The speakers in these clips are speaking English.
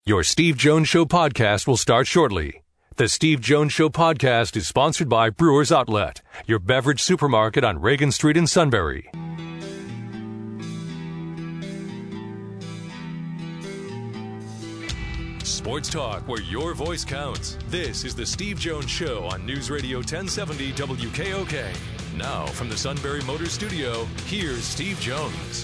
Your Steve Jones Show podcast will start shortly. The Steve Jones Show podcast is sponsored by Brewers Outlet, your beverage supermarket on Reagan Street in Sunbury. Sports talk where your voice counts. This is the Steve Jones Show on News Radio 1070 WKOK. Now, from the Sunbury Motors Studio, here's Steve Jones.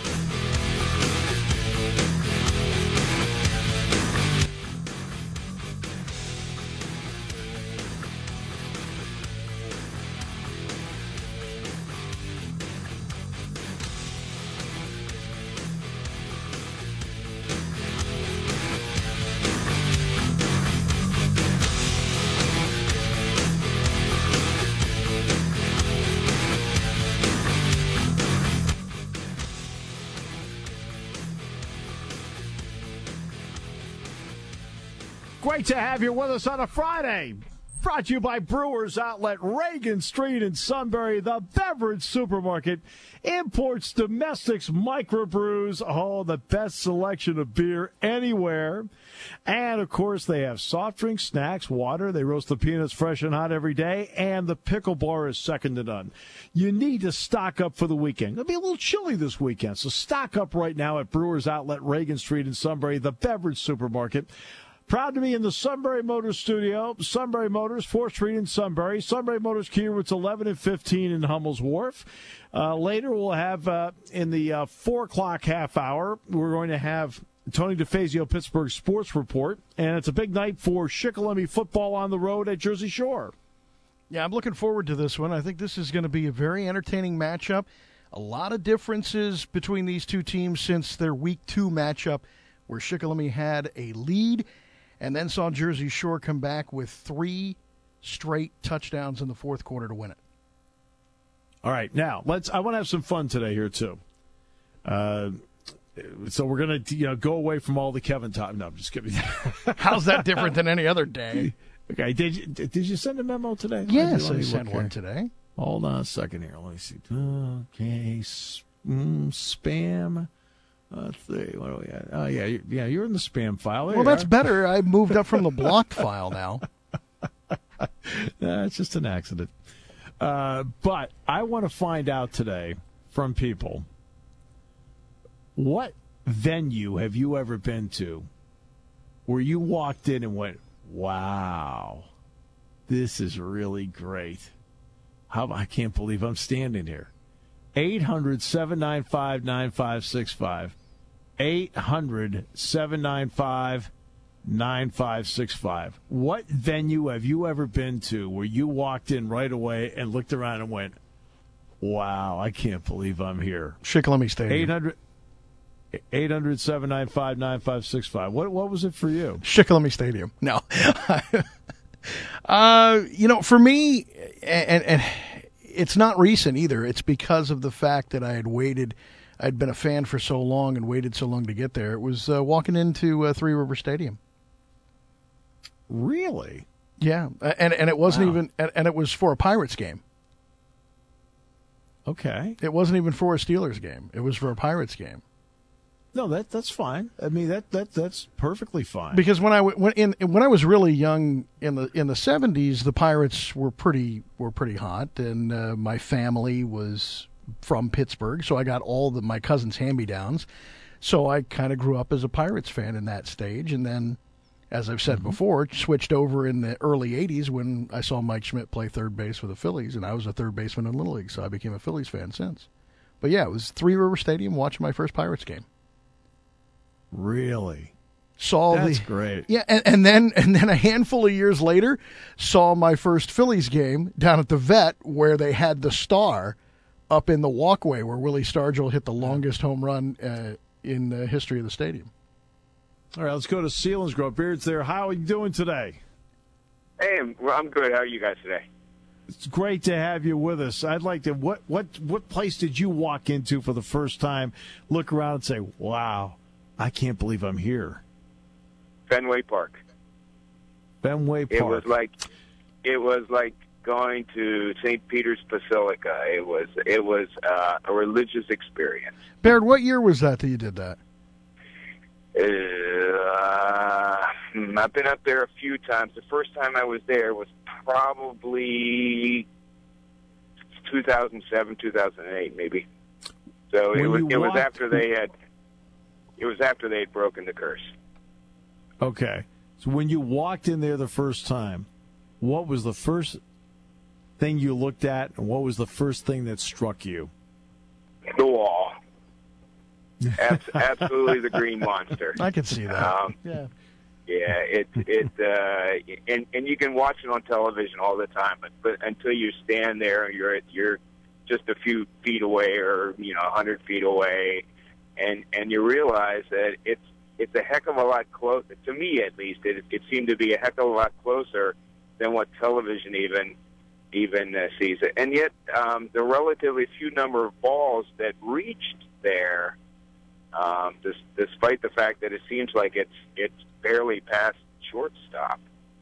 Great to have you with us on a Friday. Brought to you by Brewers Outlet, Reagan Street in Sunbury, the beverage supermarket. Imports, domestics, microbrews, the best selection of beer anywhere. And, of course, they have soft drinks, snacks, water. They roast the peanuts fresh and hot every day. And the pickle bar is second to none. You need to stock up for the weekend. It'll be a little chilly this weekend, so stock up right now at Brewers Outlet, Reagan Street in Sunbury, the beverage supermarket. Proud to be in the Sunbury Motors studio. Sunbury Motors, 4th Street in Sunbury. Sunbury Motors Kia routes 11 and 15 in Hummel's Wharf. Later we'll have, in the 4 o'clock half hour, we're going to have Tony DeFazio, Pittsburgh Sports Report. And it's a big night for Shikellamy football on the road at Jersey Shore. Yeah, I'm looking forward to this one. I think this is going to be a very entertaining matchup. A lot of differences between these two teams since their Week 2 matchup where Shikellamy had a lead and then saw Jersey Shore come back with 3 straight touchdowns in the fourth quarter to win it. All right, now I want to have some fun today here too. So we're going to go away from all the Kevin talk. No, I'm just kidding. How's that different than any other day? Okay, did you send a memo today? Yes, I sent one today. Hold on a second here. Let me see. Okay, spam. Let's see. What do we got? Oh, yeah, you're in the spam file. There that's better. I moved up from the blocked file now. It's just an accident. But I want to find out today from people, what venue have you ever been to where you walked in and went, wow, this is really great. I can't believe I'm standing here. 800-795-9565. 800-795-9565. What venue have you ever been to where you walked in right away and looked around and went, wow, I can't believe I'm here? Shikellamy Stadium. 800-795-9565. What was it for you? Shikellamy Stadium. No. For me, and it's not recent either. It's because of the fact that I'd been a fan for so long and waited so long to get there. It was walking into Three River Stadium. Really? Yeah, and it wasn't even, and it was for a Pirates game. Okay. It wasn't even for a Steelers game. It was for a Pirates game. No, that's fine. I mean that's perfectly fine. Because when I was really young in the 70s, the Pirates were pretty hot, and my family was from Pittsburgh, so I got all my cousins' hand-me-downs. So I kind of grew up as a Pirates fan in that stage, and then, as I've said before, switched over in the early 80s when I saw Mike Schmidt play third base for the Phillies, and I was a third baseman in Little League, so I became a Phillies fan since. But yeah, it was Three River Stadium watching my first Pirates game. Really? That's great. Yeah, and then a handful of years later, saw my first Phillies game down at the Vet where they had the star up in the walkway where Willie Stargell hit the longest home run in the history of the stadium. All right, let's go to Selinsgrove. Beard's there. How are you doing today? Hey, I'm good. How are you guys today? It's great to have you with us. I'd like to. What place did you walk into for the first time? Look around and say, "Wow, I can't believe I'm here." Fenway Park. Fenway Park. It was like going to St. Peter's Basilica. It was a religious experience. Baird, what year was that you did that? I've been up there a few times. The first time I was there was probably 2007, 2008, maybe. So it was after they had broken the curse. Okay. So when you walked in there the first time, what was the first thing you looked at, and what was the first thing that struck you? The wall. Absolutely the green monster. I can see that. Yeah, and you can watch it on television all the time, but until you stand there, you're just a few feet away, or 100 feet away, and you realize that it's a heck of a lot closer. To me, at least, it seemed to be a heck of a lot closer than what television even sees it. And yet, the relatively few number of balls that reached there, despite the fact that it seems like it's barely past shortstop.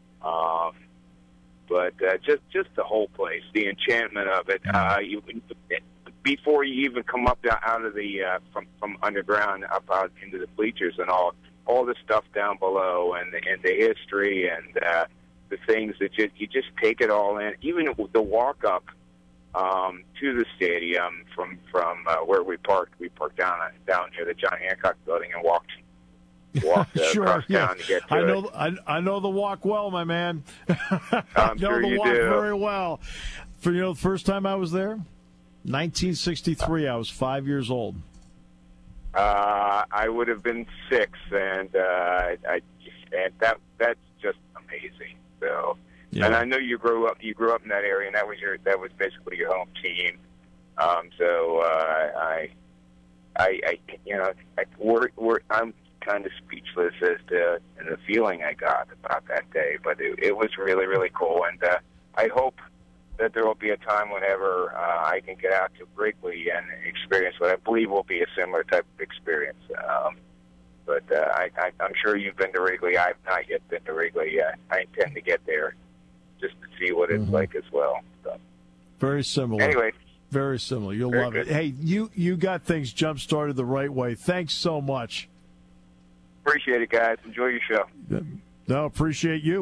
But just the whole place, the enchantment of it. Before you even come up out of the from underground up out into the bleachers and all the stuff down below, and the history and the things that you just take it all in. Even the walk up to the stadium from where we parked. We parked down near the John Hancock building and walked sure, across yeah. town to get to it. I know the walk well, my man. I'm know sure the you walk do. very well. For the first time I was there, 1963. I was 5 years old. I would have been 6, and that's just amazing. So, yeah. And I know you grew up in that area, and that was basically your home team. I'm kind of speechless as to the feeling I got about that day, but it was really, really cool, and I hope that there will be a time whenever I can get out to Wrigley and experience what I believe will be a similar type of experience. But I'm sure you've been to Wrigley. I've not yet been to Wrigley. I intend to get there just to see what it's like as well. So. Very similar. Anyway. Very similar. You'll love it. Hey, you got things jump-started the right way. Thanks so much. Appreciate it, guys. Enjoy your show. No, appreciate you.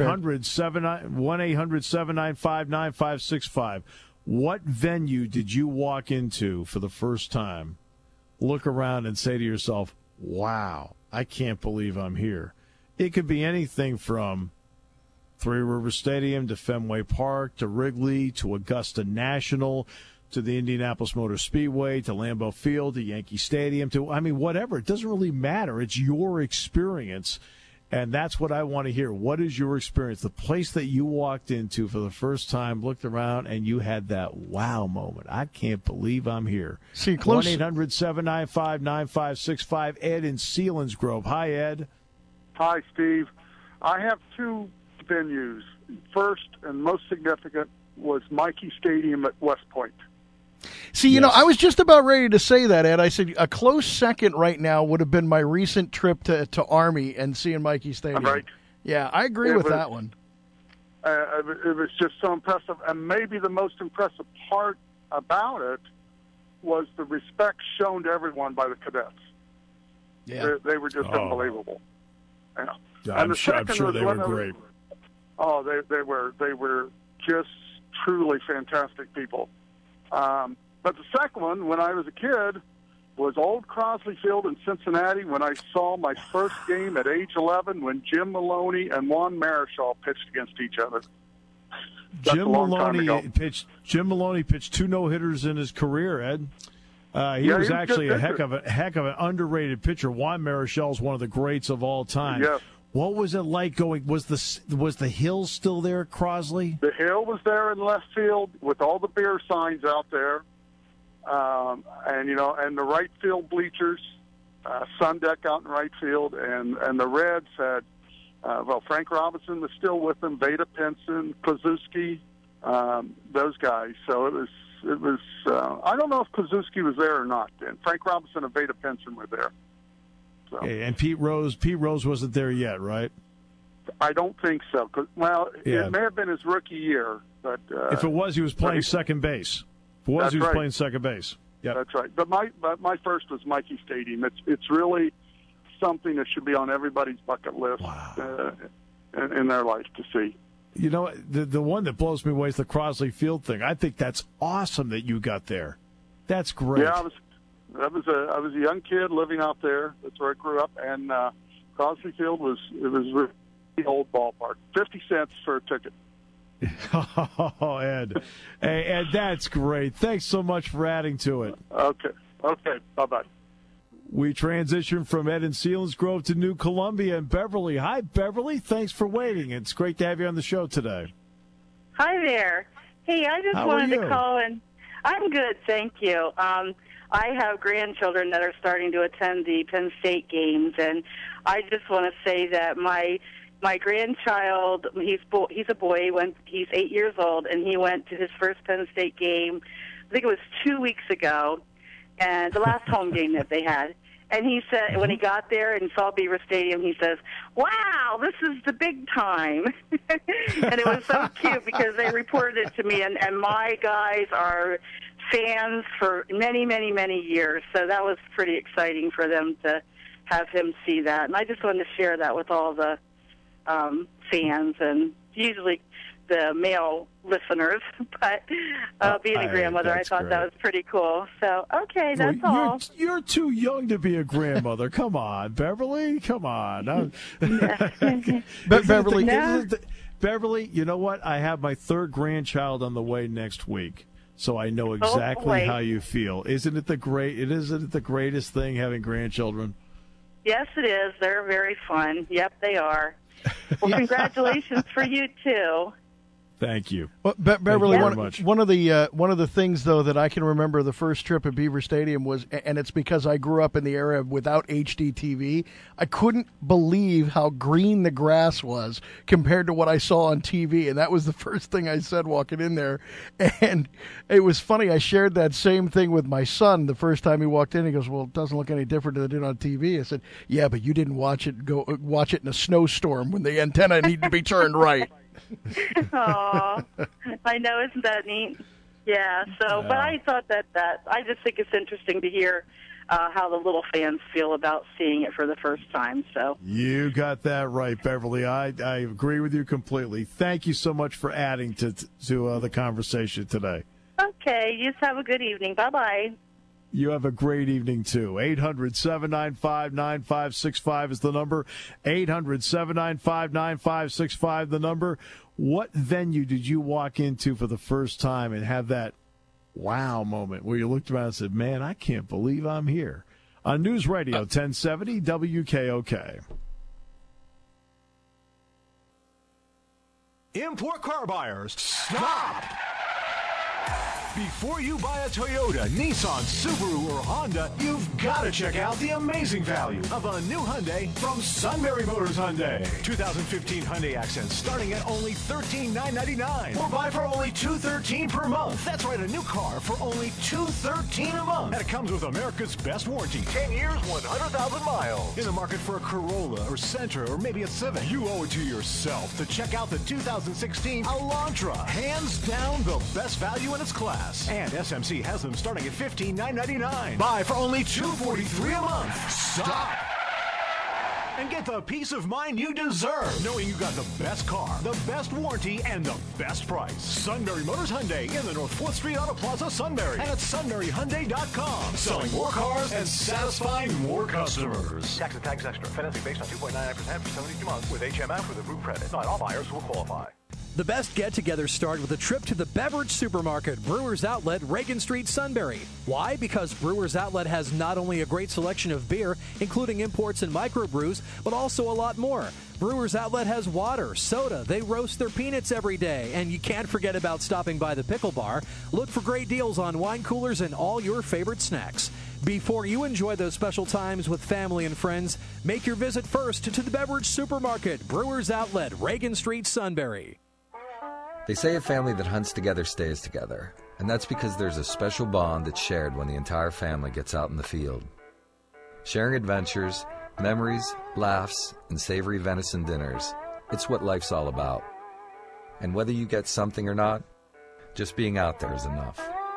1-800-795-9565. What venue did you walk into for the first time? Look around and say to yourself, wow, I can't believe I'm here. It could be anything from Three Rivers Stadium to Fenway Park to Wrigley to Augusta National to the Indianapolis Motor Speedway to Lambeau Field to Yankee Stadium to, whatever. It doesn't really matter. It's your experience. And that's what I want to hear. What is your experience? The place that you walked into for the first time, looked around, and you had that wow moment. I can't believe I'm here. See, close. 1-800-795-9565. Ed in Selinsgrove. Hi, Ed. Hi, Steve. I have two venues. First and most significant was Michie Stadium at West Point. See, I was just about ready to say that, Ed. I said a close second right now would have been my recent trip to Army and seeing Michie Stadium. Right. Yeah, I agree with that one. It was just so impressive. And maybe the most impressive part about it was the respect shown to everyone by the cadets. Yeah. They were just unbelievable. Yeah. I'm sure they were great. Oh, they were just truly fantastic people. But the second one, when I was a kid, was Old Crosley Field in Cincinnati when I saw my first game at age 11 when Jim Maloney and Juan Marichal pitched against each other. Jim Maloney pitched 2 no-hitters in his career, Ed. He was actually a heck of an underrated pitcher. Juan Marichal is one of the greats of all time. Yes. What was it like going? Was the hill still there at Crosley? The hill was there in left field with all the beer signs out there, and the right field bleachers, sun deck out in right field, and the Reds had Frank Robinson was still with them, Vada Pinson, Kluszewski, those guys. So it was. I don't know if Kluszewski was there or not. And Frank Robinson and Vada Pinson were there. So. And Pete Rose wasn't there yet, right? I don't think so. It may have been his rookie year, but if it was, he was playing second base. If it was, he was playing second base. Yeah, that's right. But my first was Michie Stadium. It's really something that should be on everybody's bucket list in their life to see. You know, the one that blows me away is the Crosley Field thing. I think that's awesome that you got there. That's great. Yeah, I was a young kid living out there. That's where I grew up, and Crosley Field was really the old ballpark. 50 cents for a ticket. Oh, Ed. Hey, Ed, that's great. Thanks so much for adding to it. Okay. Bye-bye. We transition from Ed in Selinsgrove to New Columbia and Beverly. Hi, Beverly. Thanks for waiting. It's great to have you on the show today. Hi there. Hey, I just wanted to call in. I'm good, thank you. I have grandchildren that are starting to attend the Penn State games, and I just want to say that my grandchild, he's a boy, he's 8 years old, and he went to his first Penn State game, I think it was 2 weeks ago, and the last home game that they had. And he said, when he got there and saw Beaver Stadium, he says, "Wow, this is the big time." And it was so cute because they reported it to me, and my guys are fans for many, many, many years. So that was pretty exciting for them to have him see that. And I just wanted to share that with all the fans, and usually the male listeners, but being a grandmother, I thought that was pretty cool. So, okay, that's all. You're too young to be a grandmother. Come on, Beverly. Come on. Beverly, you know what? I have my third grandchild on the way next week, so I know exactly how you feel. Isn't it the greatest thing having grandchildren? Yes, it is. They're very fun. Yep, they are. Well, congratulations for you too. Thank you. Well, Beverly, Thank you one of the things though that I can remember the first trip at Beaver Stadium was, and it's because I grew up in the era without HD TV. I couldn't believe how green the grass was compared to what I saw on TV, and that was the first thing I said walking in there. And it was funny. I shared that same thing with my son the first time he walked in. He goes, "Well, it doesn't look any different than it did on TV." I said, "Yeah, but you didn't watch it in a snowstorm when the antenna needed to be turned right." Oh, I know, isn't that neat? Yeah. So, but I thought that I just think it's interesting to hear how the little fans feel about seeing it for the first time. So you got that right, Beverly. I agree with you completely. Thank you so much for adding to the conversation today. Okay. You just have a good evening. Bye-bye. You have a great evening, too. 800-795-9565 is the number. 800-795-9565, the number. What venue did you walk into for the first time and have that wow moment where you looked around and said, "Man, I can't believe I'm here"? On News Radio 1070 WKOK. Import car buyers, stop! Before you buy a Toyota, Nissan, Subaru, or Honda, you've got to check out the amazing value of a new Hyundai from Sunbury Motors Hyundai. 2015 Hyundai Accents starting at only $13,999. Or buy for only $213 per month. That's right, a new car for only $213 a month. And it comes with America's best warranty. 10 years, 100,000 miles. In the market for a Corolla or Sentra or maybe a Civic, you owe it to yourself to check out the 2016 Elantra. Hands down the best value in its class. And SMC has them starting at $15,999. Buy for only $243 a month. Stop! And get the peace of mind you deserve, knowing you got the best car, the best warranty, and the best price. Sunbury Motors Hyundai in the North 4th Street Auto Plaza, Sunbury. And at SunburyHyundai.com. Selling more cars and satisfying more customers. Tax and tax extra. Financing based on 2.99% for 72 months with HMF with approved credit. Not all buyers will qualify. The best get-togethers start with a trip to the beverage supermarket, Brewers Outlet, Reagan Street, Sunbury. Why? Because Brewers Outlet has not only a great selection of beer, including imports and microbrews, but also a lot more. Brewers Outlet has water, soda, they roast their peanuts every day, and you can't forget about stopping by the pickle bar. Look for great deals on wine coolers and all your favorite snacks. Before you enjoy those special times with family and friends, make your visit first to the beverage supermarket, Brewers Outlet, Reagan Street, Sunbury. They say a family that hunts together stays together, and that's because there's a special bond that's shared when the entire family gets out in the field. Sharing adventures, memories, laughs, and savory venison dinners, it's what life's all about. And whether you get something or not, just being out there is enough.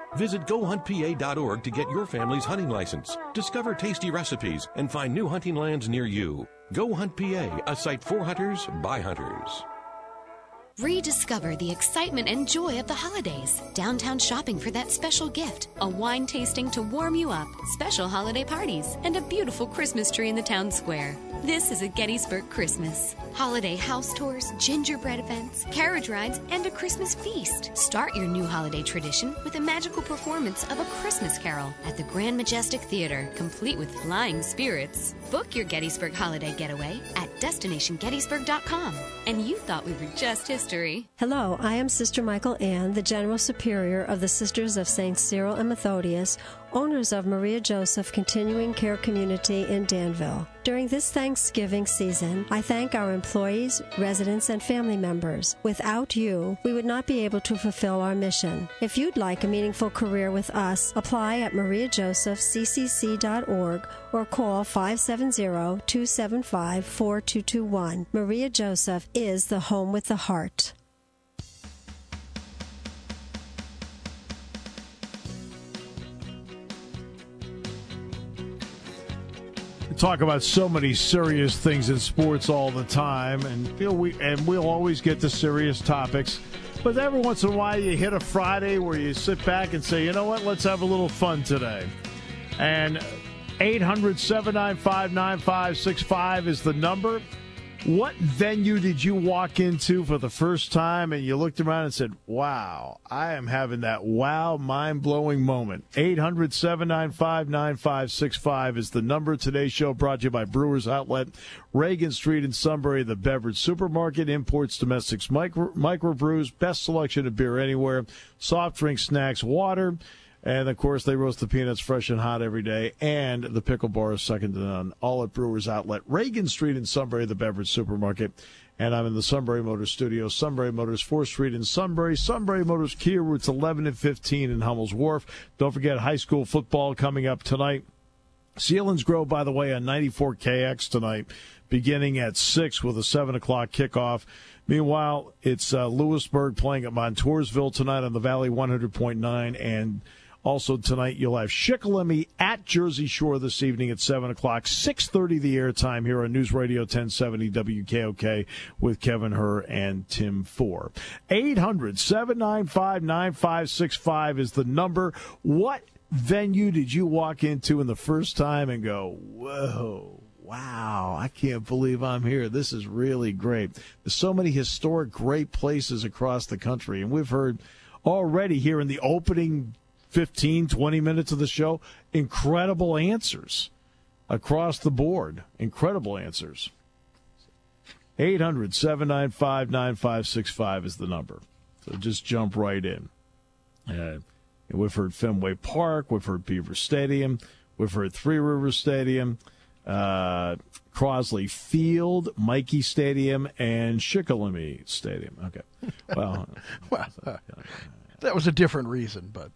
Visit GoHuntPA.org to get your family's hunting license. Discover tasty recipes and find new hunting lands near you. Go Hunt PA, a site for hunters by hunters. Rediscover the excitement and joy of the holidays. Downtown shopping for that special gift, a wine tasting to warm you up, special holiday parties, and a beautiful Christmas tree in the town square. This is a Gettysburg Christmas. Holiday house tours, gingerbread events, carriage rides, and a Christmas feast. Start your new holiday tradition with a magical performance of A Christmas Carol at the Grand Majestic Theater, complete with flying spirits. Book your Gettysburg holiday getaway at DestinationGettysburg.com. And you thought we were just history. Hello, I am Sister Michael Ann, the General Superior of the Sisters of St. Cyril and Methodius, owners of Maria Joseph Continuing Care Community in Danville. During this Thanksgiving season, I thank our employees, residents, and family members. Without you, we would not be able to fulfill our mission. If you'd like a meaningful career with us, apply at mariajosephccc.org or call 570-275-4221. Maria Joseph is the home with the heart. Talk about so many serious things in sports all the time, and we'll always get to serious topics. But every once in a while, you hit a Friday where you sit back and say, you know what, let's have a little fun today. And 800-795-9565 is the number. What venue did you walk into for the first time and you looked around and said, wow, I am having that wow, mind-blowing moment? 800-795-9565 is the number. Today's show brought to you by Brewers Outlet, Reagan Street in Sunbury, the Beverage Supermarket, imports domestics, microbrews, best selection of beer anywhere, soft drinks, snacks, water. And, of course, they roast the peanuts fresh and hot every day. And the pickle bar is second to none. All at Brewers Outlet, Reagan Street in Sunbury, the Beverage Supermarket. And I'm in the Sunbury Motors studio. Sunbury Motors, 4th Street in Sunbury. Sunbury Motors, Kia routes 11 and 15 in Hummel's Wharf. Don't forget high school football coming up tonight. Sealands Grove, by the way, on 94KX tonight, beginning at 6 with a 7 o'clock kickoff. Meanwhile, it's Lewisburg playing at Montoursville tonight on the Valley 100.9, and also tonight, you'll have Shikellamy at Jersey Shore this evening at 7 o'clock, 6:30 the airtime here on News Radio 1070 WKOK with Kevin Herr and Tim Four. 800-795-9565 is the number. What venue did you walk into in the first time and go, whoa, wow, I can't believe I'm here. This is really great. There's so many historic, great places across the country, and we've heard already here in the opening 15, 20 minutes of the show, incredible answers across the board. Incredible answers. 800-795-9565 is the number. So just jump right in. We've heard Fenway Park. We've heard Beaver Stadium. We've heard Three Rivers Stadium, Crosley Field, Mikey Stadium, and Shikellamy Stadium. Okay. Well, that was a different reason, but.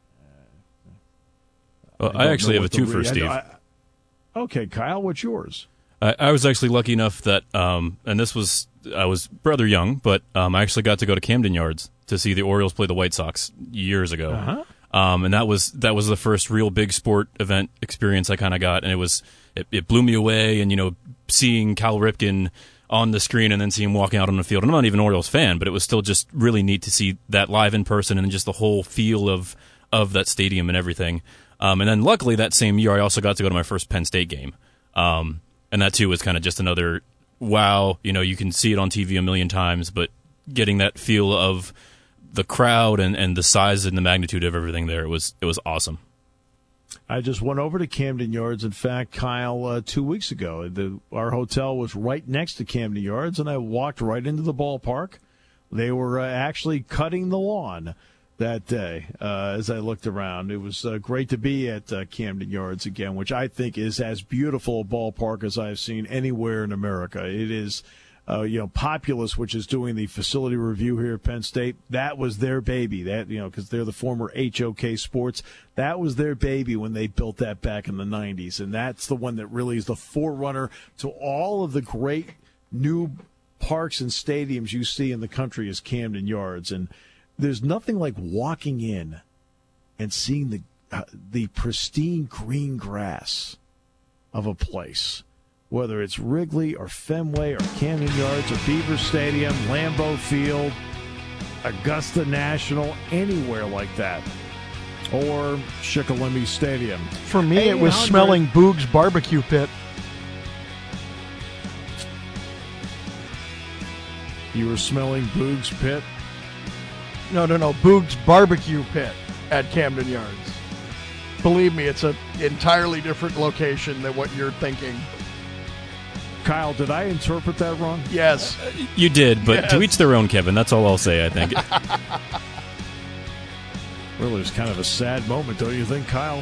Well, I actually have a two for Steve. Okay, Kyle, what's yours? I was actually lucky enough that, and I was rather young, but I actually got to go to Camden Yards to see the Orioles play the White Sox years ago. Uh-huh. And that was the first real big sport event experience I kind of got, and it blew me away. And seeing Cal Ripken on the screen and then see him walking out on the field. And I'm not even an Orioles fan, but it was still just really neat to see that live in person and just the whole feel of that stadium and everything. And then luckily that same year I also got to go to my first Penn State game. And that too was kind of just another wow. You can see it on TV a million times, but getting that feel of the crowd and the size and the magnitude of everything there, it was awesome. I just went over to Camden Yards. In fact, Kyle, 2 weeks ago, our hotel was right next to Camden Yards, and I walked right into the ballpark. They were actually cutting the lawn that day as I looked around. It was great to be at Camden Yards again, which I think is as beautiful a ballpark as I've seen anywhere in America. It is, Populous, which is doing the facility review here at Penn State. That was their baby. That, because they're the former HOK Sports. That was their baby when they built that back in the 90s. And that's the one that really is the forerunner to all of the great new parks and stadiums you see in the country is Camden Yards. And there's nothing like walking in and seeing the pristine green grass of a place, whether it's Wrigley or Fenway or Camden Yards or Beaver Stadium, Lambeau Field, Augusta National, anywhere like that, or Shikellamy Stadium. For me, it was smelling Boog's barbecue pit. You were smelling Boog's pit? No, Boog's barbecue pit at Camden Yards. Believe me, it's an entirely different location than what you're thinking. Kyle, did I interpret that wrong? Yes. You did, but to each their own, Kevin. That's all I'll say, I think. Really, it's kind of a sad moment, don't you think, Kyle?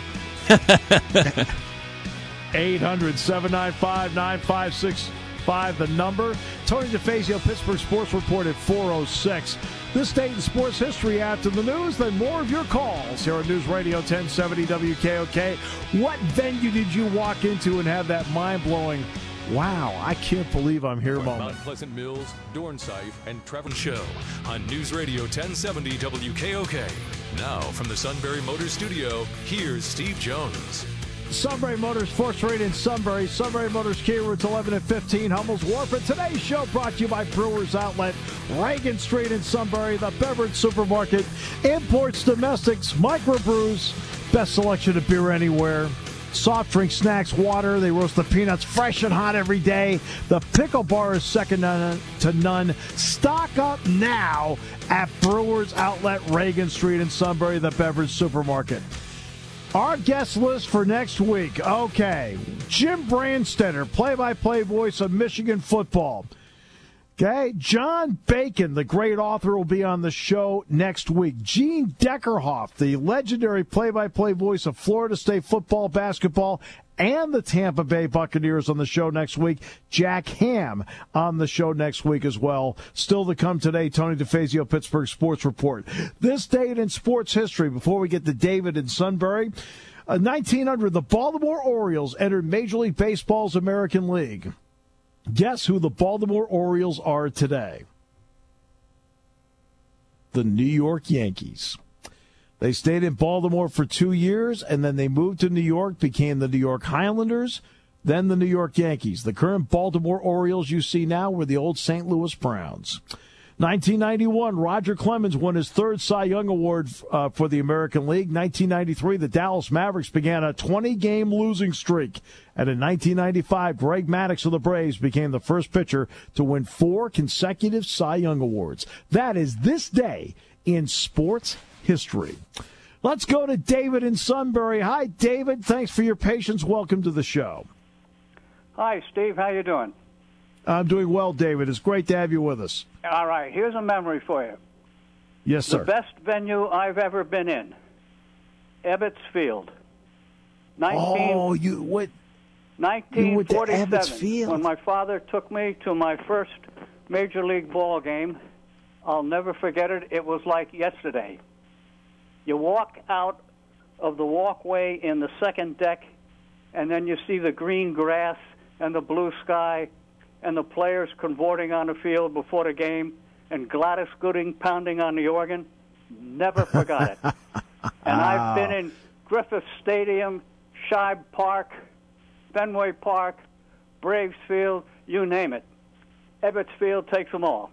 800-795-9565, the number. Tony DeFazio, Pittsburgh Sports Report at 4:06. This day in sports history after the news, then more of your calls here on News Radio 1070 WKOK. What venue did you walk into and have that mind-blowing, wow, I can't believe I'm here moment? Mount Pleasant Mills, Dornsife, and Trevor Show on News Radio 1070 WKOK. Now, from the Sunbury Motors Studio, here's Steve Jones. Sunbury Motors, 4th Street in Sunbury. Sunbury Motors, Key routes 11 and 15, Hummel's Wharf. And today's show brought to you by Brewers Outlet, Reagan Street in Sunbury, the Beverage Supermarket, imports, domestics, microbrews, best selection of beer anywhere. Soft drink, snacks, water. They roast the peanuts fresh and hot every day. The pickle bar is second to none. Stock up now at Brewers Outlet, Reagan Street in Sunbury, the Beverage Supermarket. Our guest list for next week. Okay, Jim Brandstetter, play-by-play voice of Michigan football. Okay, John Bacon, the great author, will be on the show next week. Gene Deckerhoff, the legendary play-by-play voice of Florida State football, basketball, and the Tampa Bay Buccaneers on the show next week. Jack Ham on the show next week as well. Still to come today, Tony DeFazio, Pittsburgh Sports Report. This date in sports history, before we get to David in Sunbury, 1900, the Baltimore Orioles entered Major League Baseball's American League. Guess who the Baltimore Orioles are today? The New York Yankees. They stayed in Baltimore for 2 years, and then they moved to New York, became the New York Highlanders, then the New York Yankees. The current Baltimore Orioles you see now were the old St. Louis Browns. 1991, Roger Clemens won his third Cy Young Award for the American League. 1993, the Dallas Mavericks began a 20-game losing streak. And in 1995, Greg Maddux of the Braves became the first pitcher to win 4 consecutive Cy Young Awards. That is this day in sports history. Let's go to David in Sunbury. Hi, David. Thanks for your patience. Welcome to the show. Hi, Steve. How you doing? I'm doing well, David. It's great to have you with us. All right. Here's a memory for you. Yes, sir. The best venue I've ever been in, Ebbets Field. 1947, when my father took me to my first Major League ball game. I'll never forget it. It was like yesterday. You walk out of the walkway in the second deck, and then you see the green grass and the blue sky and the players cavorting on the field before the game, and Gladys Gooding pounding on the organ. Never forgot it. And I've been in Griffith Stadium, Shibe Park, Fenway Park, Braves Field, you name it. Ebbets Field takes them all.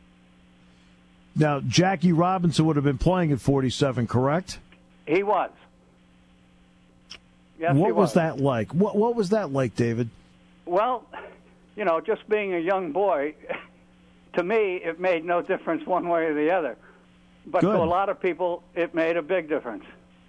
Now, Jackie Robinson would have been playing at 47, correct? He was. Yes, what was that like? What was that like, David? Well, you know, just being a young boy, to me, it made no difference one way or the other. But Good. To a lot of people, it made a big difference.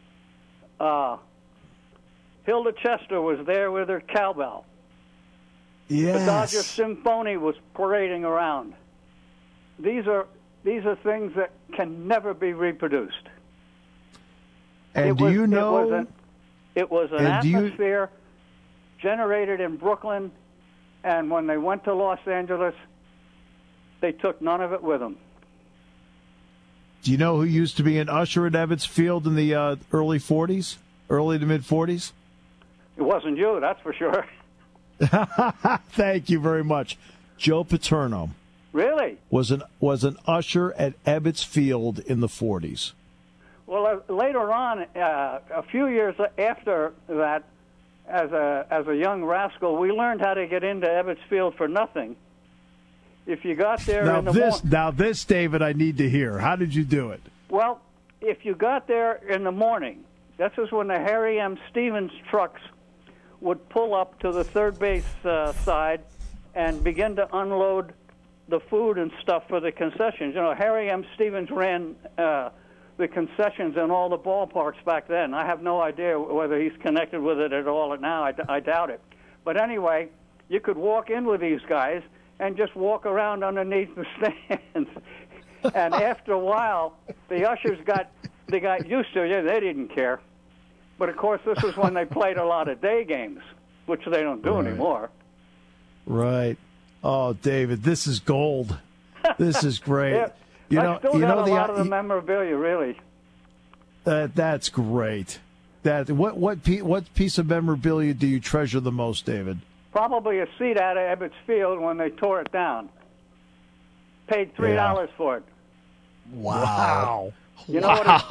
Hilda Chester was there with her cowbell. Yes. The Dodger Symphony was parading around. These are things that can never be reproduced. And do you know? It was an atmosphere generated in Brooklyn, and when they went to Los Angeles, they took none of it with them. Do you know who used to be an usher at Ebbets Field in the early to mid 40s? It wasn't you, that's for sure. Thank you very much. Joe Paterno. Really? Was an usher at Ebbets Field in the 40s. Well, later on, a few years after that, as a young rascal, we learned how to get into Ebbets Field for nothing. If you got there in the morning... Now this, David, I need to hear. How did you do it? Well, if you got there in the morning, this is when the Harry M. Stevens trucks would pull up to the third base side and begin to unload the food and stuff for the concessions. You know, Harry M. Stevens ran the concessions in all the ballparks back then. I have no idea whether he's connected with it at all now. I doubt it. But anyway, you could walk in with these guys and just walk around underneath the stands. And after a while, the ushers got used to it. They didn't care. But, of course, this was when they played a lot of day games, which they don't do anymore. Right. Oh, David, this is gold. This is great. I still got a lot of the memorabilia, really. That's great. What piece of memorabilia do you treasure the most, David? Probably a seat out of Ebbets Field when they tore it down. Paid $3 for it. Wow. You know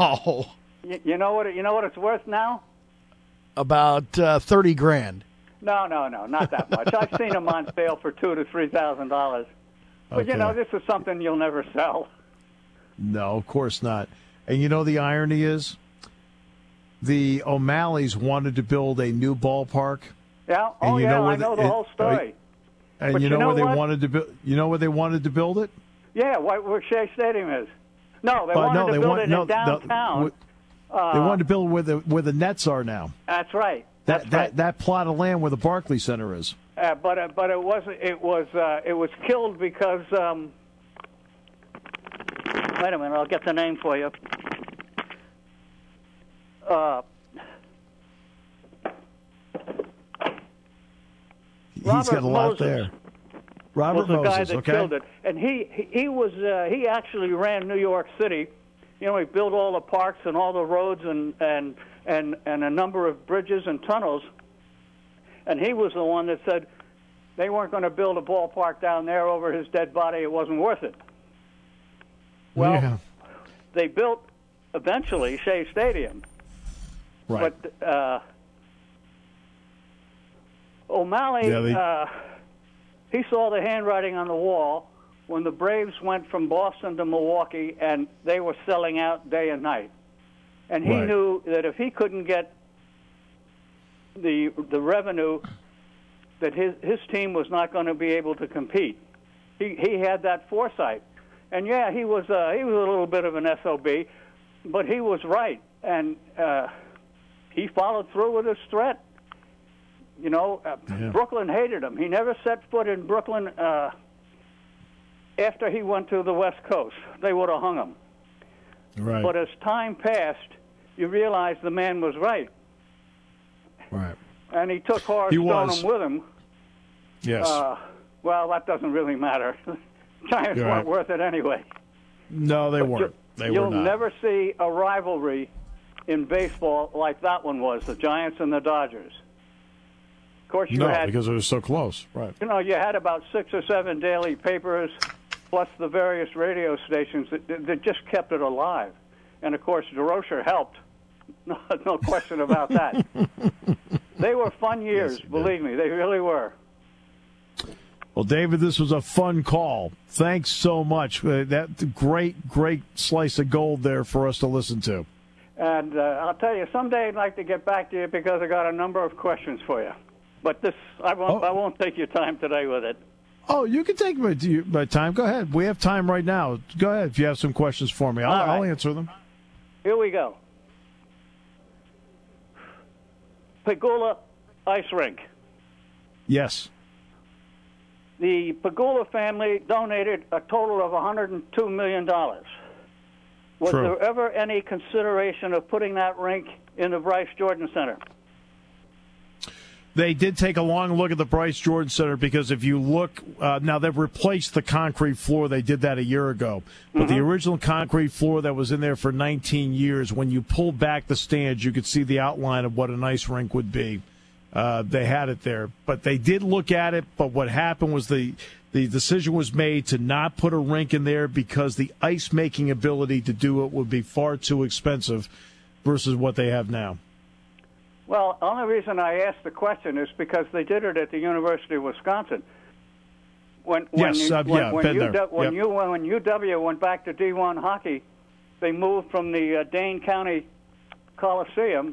what it's worth now? About $30,000. No, not that much. I've seen them on sale for $2,000 to $3,000. But this is something you'll never sell. No, of course not. And you know the irony is, the O'Malleys wanted to build a new ballpark. Yeah. Oh, yeah. I know the whole story. And but you know where they wanted to build? You know where they wanted to build it? Yeah, where Shea Stadium is. No, they wanted to build it in downtown. They wanted to build where the Nets are now. That's right. That plot of land where the Barclays Center is. But it wasn't. It was killed because. Wait a minute, I'll get the name for you. He's got a lot there. Robert was the Moses, guy that killed it, and he actually ran New York City. You know, he built all the parks and all the roads and a number of bridges and tunnels. And he was the one that said they weren't going to build a ballpark down there over his dead body. It wasn't worth it. Well, they built eventually Shea Stadium. Right. But O'Malley, he saw the handwriting on the wall when the Braves went from Boston to Milwaukee, and they were selling out day and night. And he knew that if he couldn't get the revenue, that his team was not going to be able to compete. He had that foresight. And yeah, he was a little bit of an SOB, but he was right, and he followed through with his threat. You know, Brooklyn hated him. He never set foot in Brooklyn after he went to the West Coast. They would have hung him. Right. But as time passed, you realize the man was right. Right. And he took Horace Stoneham with him. Yes. Well, that doesn't really matter. Giants weren't worth it anyway. No, they weren't. You'll never see a rivalry in baseball like that one was, the Giants and the Dodgers. Of course, you had, because it was so close. Right. You know, you had about 6 or 7 daily papers, plus the various radio stations that just kept it alive. And, of course, DeRocher helped. No question about that. They were fun years, believe me. They really were. Well, David, this was a fun call. Thanks so much. That great slice of gold there for us to listen to. And I'll tell you, someday I'd like to get back to you because I got a number of questions for you. But I won't take your time today with it. Oh, you can take my time. Go ahead. We have time right now. Go ahead if you have some questions for me. I'll answer them. Here we go. Pegula Ice Rink. Yes. The Pegula family donated a total of $102 million. Was True. there ever any consideration of putting that rink in the Bryce Jordan Center? They did take a long look at the Bryce Jordan Center because if you look, now they've replaced the concrete floor. They did that a year ago. But the original concrete floor that was in there for 19 years, when you pulled back the stands, you could see the outline of what an ice rink would be. They had it there. But they did look at it, but what happened was the The decision was made to not put a rink in there because the ice-making ability to do it would be far too expensive versus what they have now. Well, the only reason I asked the question is because they did it at the University of Wisconsin. When UW went back to D1 hockey, they moved from the Dane County Coliseum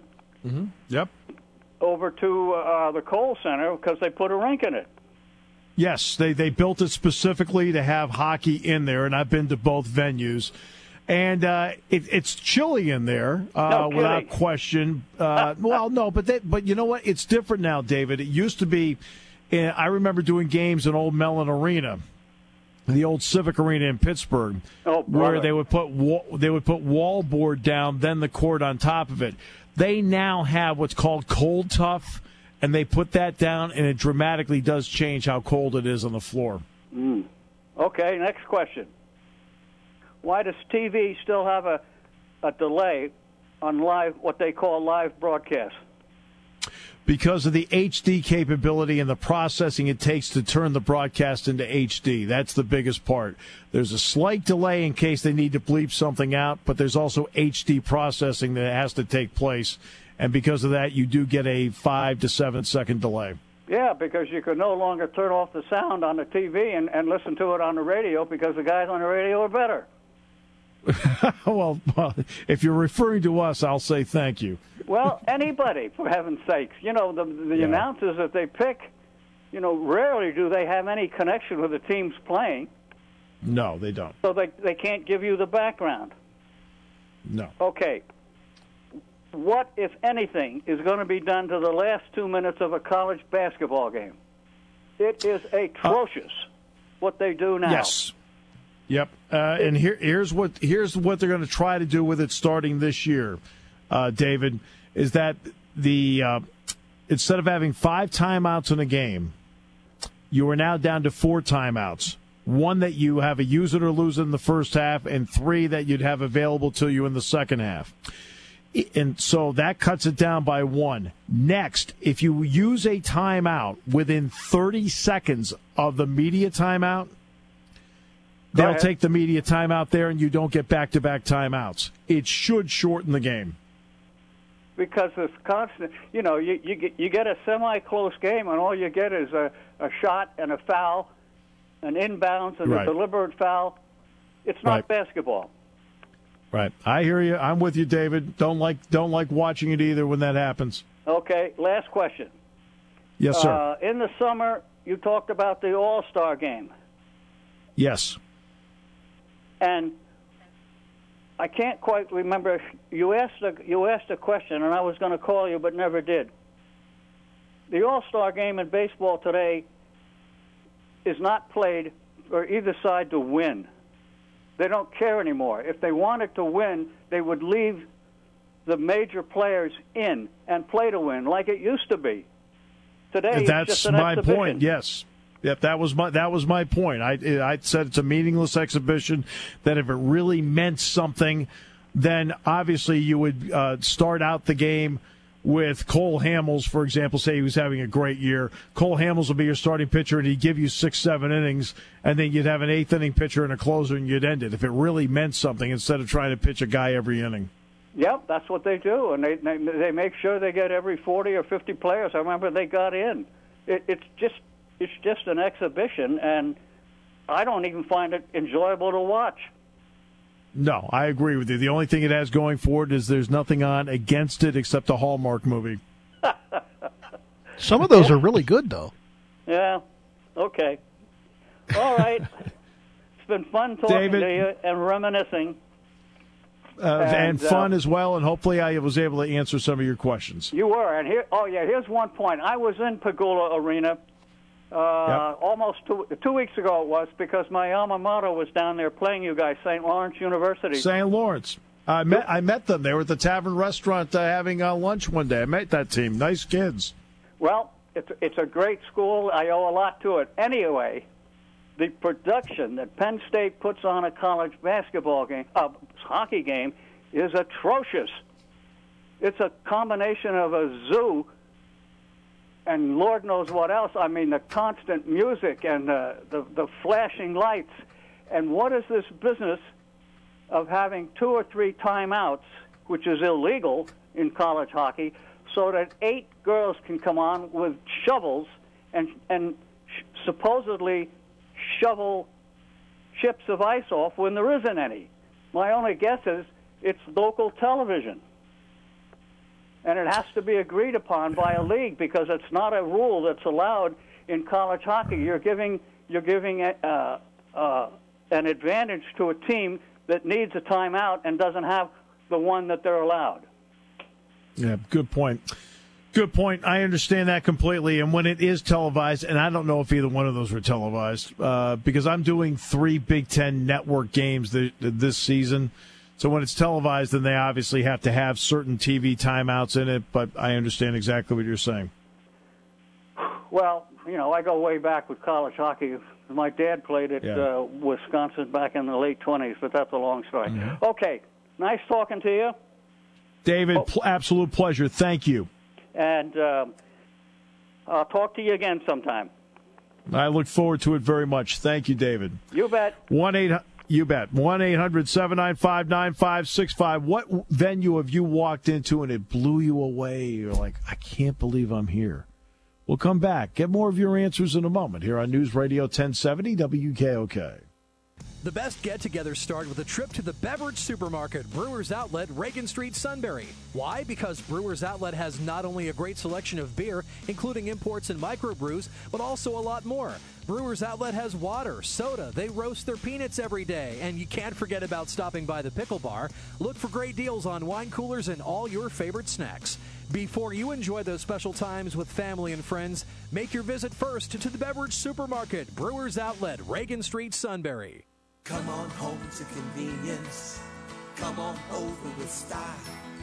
over to the Kohl Center because they put a rink in it. Yes, they built it specifically to have hockey in there, and I've been to both venues. And it's chilly in there, without question. Well, no, but you know what? It's different now, David. It used to be, I remember doing games in Old Mellon Arena, the old Civic Arena in Pittsburgh, where they would put wallboard down, then the court on top of it. They now have what's called Cold Tough, and they put that down, and it dramatically does change how cold it is on the floor. Okay, next question. Why does TV still have a delay on what they call live broadcasts? Because of the HD capability and the processing it takes to turn the broadcast into HD. That's the biggest part. There's a slight delay in case they need to bleep something out, but there's also HD processing that has to take place. And because of that, you do get a 5 to 7 second delay. Yeah, because you can no longer turn off the sound on the TV and listen to it on the radio because the guys on the radio are better. Well, if you're referring to us, I'll say thank you. Well, anybody, for heaven's sakes. You know, the announcers that they pick, rarely do they have any connection with the teams playing. No, they don't. So they can't give you the background. No. Okay. What, if anything, is going to be done to the last 2 minutes of a college basketball game? It is atrocious what they do now. Yes. Yep. And here's what they're going to try to do with it starting this year, David, is that instead of having 5 timeouts in a game, you are now down to 4 timeouts. 1 that you have a use it or lose it in the first half, and 3 that you'd have available to you in the second half. And so that cuts it down by 1. Next, if you use a timeout within 30 seconds of the media timeout, they'll take the media timeout there, and you don't get back-to-back timeouts. It should shorten the game. Because it's constant. You get a semi-close game, and all you get is a shot and a foul, an inbounds and a deliberate foul. It's not basketball. Right. I hear you. I'm with you, David. Don't like watching it either when that happens. Okay, last question. Yes, sir. In the summer, you talked about the All-Star game. Yes. And I can't quite remember. You asked a question, and I was going to call you, but never did. The All-Star game in baseball today is not played for either side to win. They don't care anymore. If they wanted to win, they would leave the major players in and play to win, like it used to be. Today, that's it's just an my exhibition. point. Yes. Yep, that was my point. I said it's a meaningless exhibition. That if it really meant something, then obviously you would start out the game with Cole Hamels, for example. Say he was having a great year. Cole Hamels would be your starting pitcher, and he'd give you 6-7 innings, and then you'd have an 8th inning pitcher and a closer, and you'd end it. If it really meant something, instead of trying to pitch a guy every inning. Yep, that's what they do, and they make sure they get every 40 or 50 players. I remember they got in. It's just an exhibition, and I don't even find it enjoyable to watch. No, I agree with you. The only thing it has going for it is there's nothing on against it except a Hallmark movie. Some of those are really good, though. Yeah. Okay. All right. It's been fun talking to you and reminiscing. And fun as well, and hopefully I was able to answer some of your questions. You were. And here's one point. I was in Pagula Arena almost 2 weeks ago it was, because my alma mater was down there playing you guys, St. Lawrence University. St. Lawrence. I met them. They were at the Tavern Restaurant having lunch one day. I met that team. Nice kids. Well, it's a great school. I owe a lot to it. Anyway, the production that Penn State puts on a college basketball game, hockey game, is atrocious. It's a combination of a zoo and Lord knows what else. I mean, the constant music and the flashing lights. And what is this business of having 2 or 3 timeouts, which is illegal in college hockey, so that 8 girls can come on with shovels and supposedly shovel chips of ice off when there isn't any? My only guess is it's local television. And it has to be agreed upon by a league, because it's not a rule that's allowed in college hockey. You're giving an advantage to a team that needs a timeout and doesn't have the one that they're allowed. Yeah, good point. Good point. I understand that completely. And when it is televised, and I don't know if either one of those were televised, because I'm doing 3 Big Ten network games this season. So when it's televised, then they obviously have to have certain TV timeouts in it. But I understand exactly what you're saying. Well, I go way back with college hockey. My dad played at Wisconsin back in the late 20s, but that's a long story. Mm-hmm. Okay, nice talking to you. David, absolute pleasure. Thank you. And I'll talk to you again sometime. I look forward to it very much. Thank you, David. You bet. 1-800-795-9565. What venue have you walked into and it blew you away? You're like, I can't believe I'm here. We'll come back. Get more of your answers in a moment here on News Radio 1070 WKOK. The best get-togethers start with a trip to the beverage supermarket, Brewers Outlet, Reagan Street, Sunbury. Why? Because Brewers Outlet has not only a great selection of beer, including imports and microbrews, but also a lot more. Brewers Outlet has water, soda, they roast their peanuts every day, and you can't forget about stopping by the pickle bar. Look for great deals on wine coolers and all your favorite snacks. Before you enjoy those special times with family and friends, make your visit first to the beverage supermarket, Brewers Outlet, Reagan Street, Sunbury. Come on home to convenience. Come on over with style.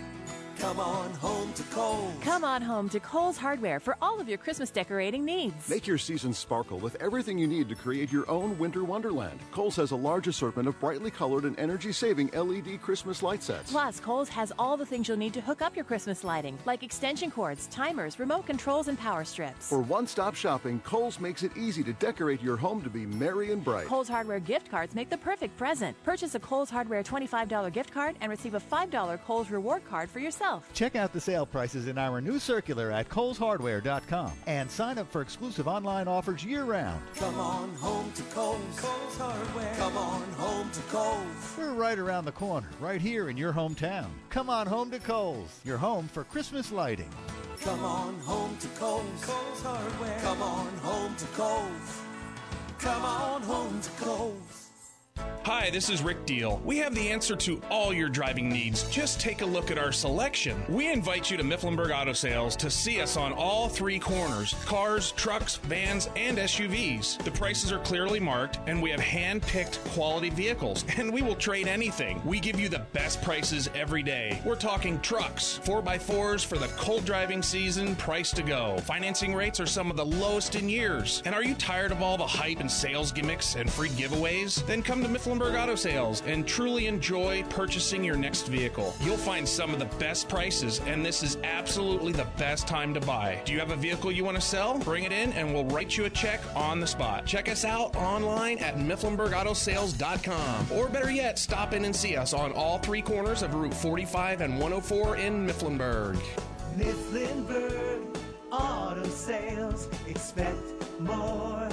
Come on home to Kohl's. Come on home to Kohl's Hardware for all of your Christmas decorating needs. Make your season sparkle with everything you need to create your own winter wonderland. Kohl's has a large assortment of brightly colored and energy-saving LED Christmas light sets. Plus, Kohl's has all the things you'll need to hook up your Christmas lighting, like extension cords, timers, remote controls, and power strips. For one-stop shopping, Kohl's makes it easy to decorate your home to be merry and bright. Kohl's Hardware gift cards make the perfect present. Purchase a Kohl's Hardware $25 gift card and receive a $5 Kohl's reward card for yourself. Check out the sale prices in our new circular at Kohl'sHardware.com and sign up for exclusive online offers year-round. Come on home to Kohl's. Kohl's Hardware. Come on home to Kohl's. We're right around the corner, right here in your hometown. Come on home to Kohl's, your home for Christmas lighting. Come on home to Kohl's. Kohl's Hardware. Come on home to Kohl's. Come on home to Kohl's. Hi, this is Rick Deal. We have the answer to all your driving needs. Just take a look at our selection. We invite you to Mifflinburg Auto Sales to see us on all 3 corners: cars, trucks, vans, and SUVs. The prices are clearly marked, and we have hand-picked quality vehicles, and we will trade anything. We give you the best prices every day. We're talking trucks, 4x4s for the cold driving season, price to go. Financing rates are some of the lowest in years. And are you tired of all the hype and sales gimmicks and free giveaways? Then come to Mifflinburg Auto Sales and truly enjoy purchasing your next vehicle. You'll find some of the best prices, and this is absolutely the best time to buy. Do you have a vehicle you want to sell? Bring it in and we'll write you a check on the spot. Check us out online at MifflinburgAutoSales.com, or better yet, stop in and see us on all 3 corners of Route 45 and 104 in Mifflinburg. Mifflinburg Auto Sales. Expect more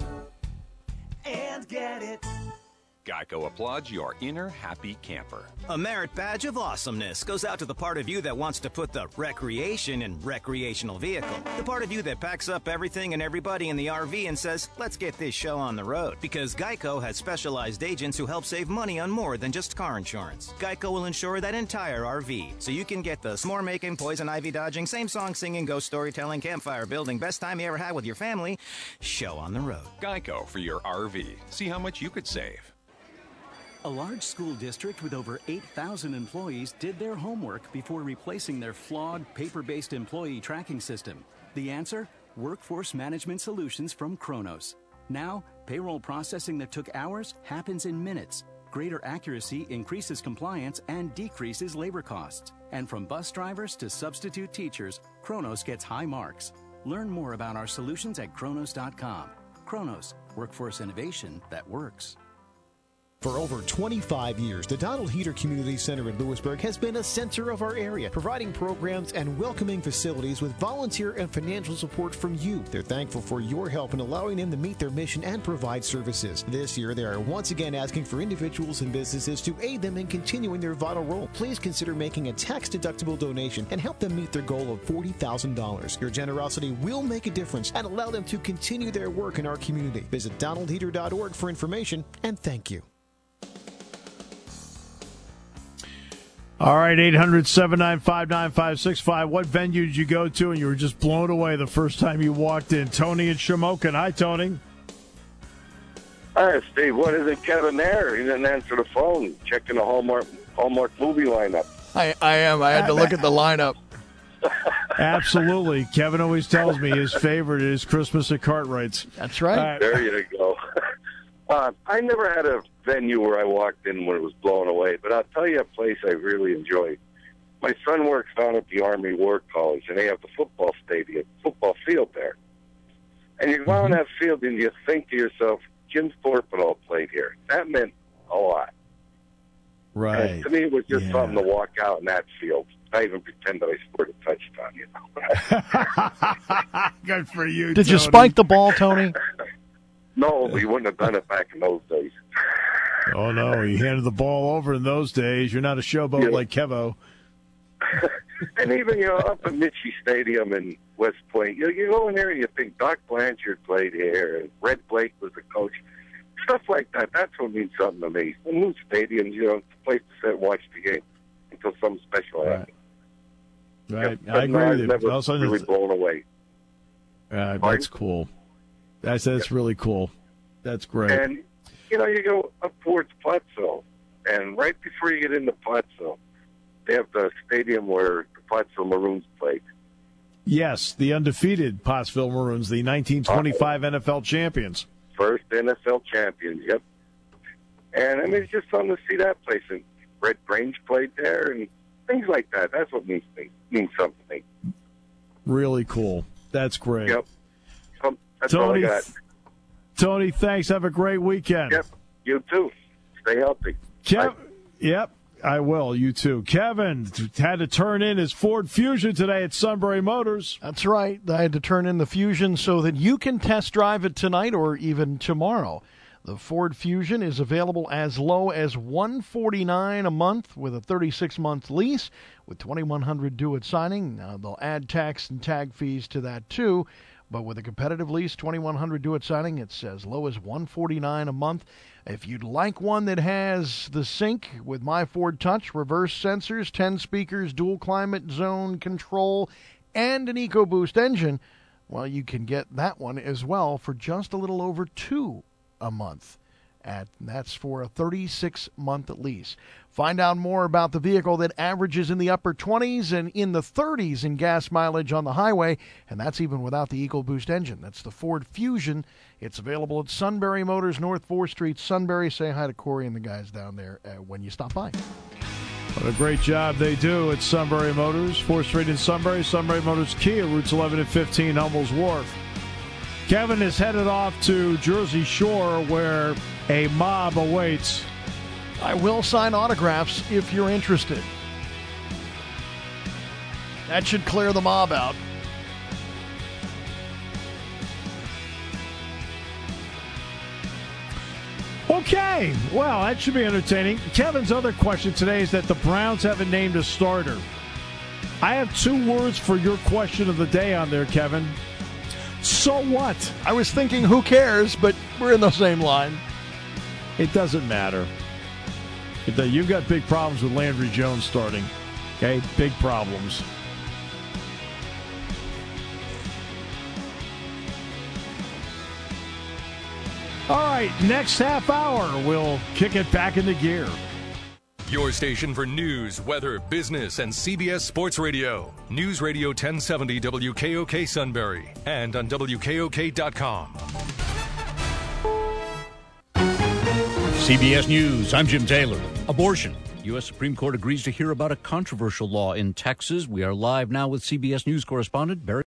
and get it. Geico applauds your inner happy camper. A merit badge of awesomeness goes out to the part of you that wants to put the recreation in recreational vehicle. The part of you that packs up everything and everybody in the RV and says, let's get this show on the road. Because Geico has specialized agents who help save money on more than just car insurance. Geico will insure that entire RV, so you can get the s'more making, poison ivy dodging, same song singing, ghost storytelling, campfire building, best time you ever had with your family show on the road. Geico for your RV. See how much you could save. A large school district with over 8,000 employees did their homework before replacing their flawed, paper-based employee tracking system. The answer? Workforce Management Solutions from Kronos. Now, payroll processing that took hours happens in minutes. Greater accuracy increases compliance and decreases labor costs. And from bus drivers to substitute teachers, Kronos gets high marks. Learn more about our solutions at Kronos.com. Kronos, workforce innovation that works. For over 25 years, the Donald Heater Community Center in Lewisburg has been a center of our area, providing programs and welcoming facilities with volunteer and financial support from you. They're thankful for your help in allowing them to meet their mission and provide services. This year, they are once again asking for individuals and businesses to aid them in continuing their vital role. Please consider making a tax-deductible donation and help them meet their goal of $40,000. Your generosity will make a difference and allow them to continue their work in our community. Visit donaldheater.org for information, and thank you. All right, 800-795-9565. What venue did you go to and you were just blown away the first time you walked in? Tony and Shamokin. Hi, Tony. Hi, Steve. What is it, Kevin there? He didn't answer the phone. Checking the Hallmark movie lineup. I am. I had to look at the lineup. Absolutely. Kevin always tells me his favorite is Christmas at Cartwright's. That's right. There you go. I never had a venue where I walked in when it was blown away, but I'll tell you a place I really enjoyed. My son works down at the Army War College, and they have the football field there. And you go on that field and you think to yourself, Jim Thorpe and all played here. That meant a lot. Right. And to me, it was just something to walk out in that field. I even pretend that I scored a touchdown, Good for you, Did Tony. you spike the ball, Tony? No, we wouldn't have done it back in those days. Oh, no. You handed the ball over in those days. You're not a showboat like Kevo. And even, up at Mitchie Stadium in West Point, you go in there and you think Doc Blanchard played here and Red Blake was the coach. Stuff like that, that's what means something to me. In new stadiums, it's a place to sit and watch the game until something special happens. Right. Yeah, I agree with you. Never Also, really blown away. That's cool. That's really cool. That's great. And, you go up towards Pottsville, and right before you get into Pottsville, they have the stadium where the Pottsville Maroons played. Yes, the undefeated Pottsville Maroons, the 1925 NFL champions. First NFL champions, yep. And, it's just fun to see that place. And Red Grange played there, and things like that. That's what means something to me. Really cool. That's great. Yep. That's Tony, all I got. Tony, thanks. Have a great weekend. Yep. You too. Stay healthy. Yep, I will. You too. Kevin had to turn in his Ford Fusion today at Sunbury Motors. That's right. I had to turn in the Fusion so that you can test drive it tonight or even tomorrow. The Ford Fusion is available as low as $149 a month with a 36-month lease with $2,100 due at signing. Now, they'll add tax and tag fees to that, too. But with a competitive lease, $2,100 due at signing, it's as low as $149 a month. If you'd like one that has the sync with My Ford Touch, reverse sensors, 10 speakers, dual climate zone control, and an EcoBoost engine, well, you can get that one as well for just a little over $2 a month. That's for a 36-month lease. Find out more about the vehicle that averages in the upper 20s and in the 30s in gas mileage on the highway, and that's even without the EcoBoost engine. That's the Ford Fusion. It's available at Sunbury Motors, North 4th Street, Sunbury. Say hi to Corey and the guys down there when you stop by. What a great job they do at Sunbury Motors, 4th Street in Sunbury, Sunbury Motors Kia, routes 11 and 15, Hummel's Wharf. Kevin is headed off to Jersey Shore where a mob awaits. I will sign autographs if you're interested. That should clear the mob out. Okay, well, that should be entertaining. Kevin's other question today is that the Browns haven't named a starter. I have 2 words for your question of the day on there, Kevin. So what? I was thinking, who cares, but we're in the same line. It doesn't matter. You've got big problems with Landry Jones starting. Okay? Big problems. All right, next half hour, we'll kick it back into gear. Your station for news, weather, business, and CBS Sports Radio. News Radio 1070 WKOK Sunbury and on WKOK.com. CBS News, I'm Jim Taylor. Abortion. U.S. Supreme Court agrees to hear about a controversial law in Texas. We are live now with CBS News correspondent Barry.